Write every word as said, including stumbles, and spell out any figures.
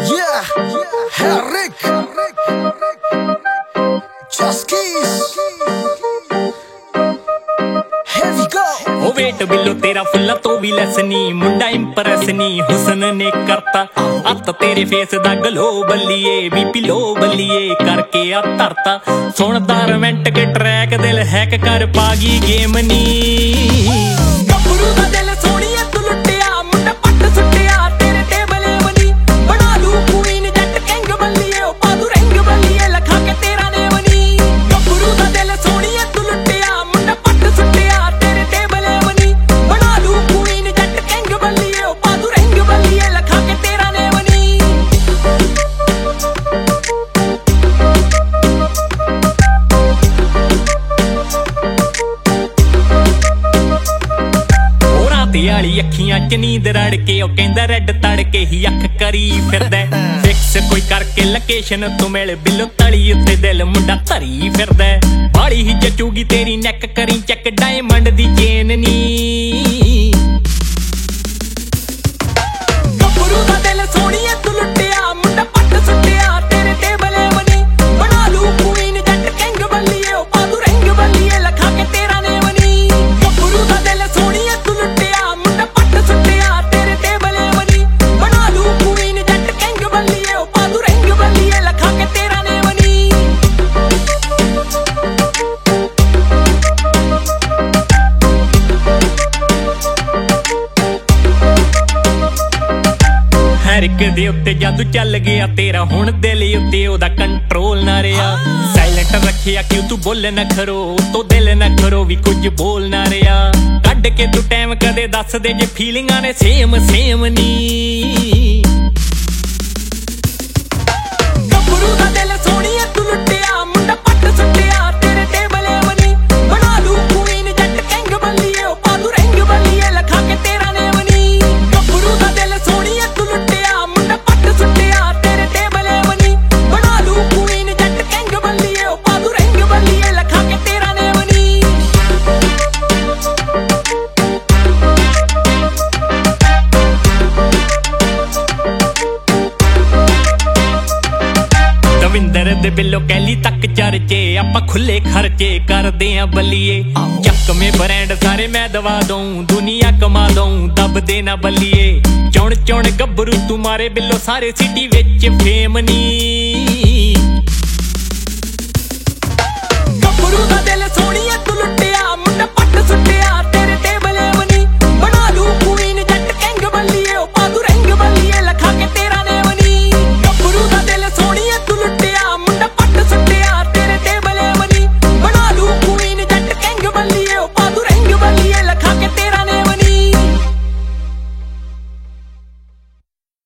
Yeah, Henrik, Just Keys, here we go. ओ wait बिलो तेरा फुल्ला तो भी लैस नी, मुंडा इंप्रेस नी हुसन ने करता अत तेरे फेस दा गलो बल्लिए बीपी लो बल्लिए करके आ तरता सुनदा रोमांटिक के ट्रैक दिल हैक कर पागी गेम नी गबरू दा दिल सोनिए तू लुटिया मुंडा पट सुटिया तेरे टेबल बनी बना लू क्वीन जट किंग बल्लिए ओ पादू रंग बल्लिए लखा के तेरा ने बनी गबरू दा दिल सोनिए तू लुटिया मुंडा पट सुटिया तेरे टेबल बनी बना लू क्वीन जट किंग बल्लिए ओ पादू रंग बल्लिए लखा के तेरा ने बनी वाली अखियां च नींद रड़ के ओ कहंदा रेड तड़के ही अख करी फिरदा फिक्स कोई करके लोकेशन तू मिल बिलो तली उत्ते दिल मुंडा धरी फिरदा बाली ही जचूगी तेरी नैक करी चैक डायमंड दी चेन नी गबरू दा दिल सोनिए तू लुटिया मुंडा पट सुटिया तेरे टेबल बनी बना लू क्वीन जट किंग बल्लिए ओ पादू रंग बल्लिए लखा के तेरा ने बनी गबरू दा दिल सोनिए तू लुटिया मुंडा पट सुटिया तेरे टेबल बनी बना लू क्वीन जट किंग बल्लिए ओ पादू रंग बल्लिए लखा के तेरा ने बनी हर एक दे उत्ते जादू चल गया तेरा हुण दिल उत्ते ओदा कंट्रोल ना रहा साइलेंट रखिया क्यों तू बोले ना खरो तो दिल ना करो भी कुछ बोल ना रहा कड के तू टाइम कदे दस दे जे फीलिंगां ने सेम सेम नी गबरू दा दिल सोनिए तू लुटिया मुंडा पट सुटिया तेरे टेबल बनी बना लू क्वीन जट किंग बल्लिए ओ पादू रंग बल्लिए लखा के तेरा ने बनी गबरू दा दिल सोनिए तू लुटिया मुंडा पट सुटिया तेरे टेबल बनी बना लू क्वीन जट किंग बल्लिए ओ पादू रंग बल्लिए लखा के तेरा ने बनी दविंदर दे बिलो कैली तक चर्चे आपां खुले खर्चे करदे आ बल्लिए चक में ब्रांड सारे मैं दवा दूं दुनिया कमा दूं दब दे ना बल्लिए चुन चुन गबरू तुम्हारे बिलो सारे सिटी विच फेम नी गबरू दा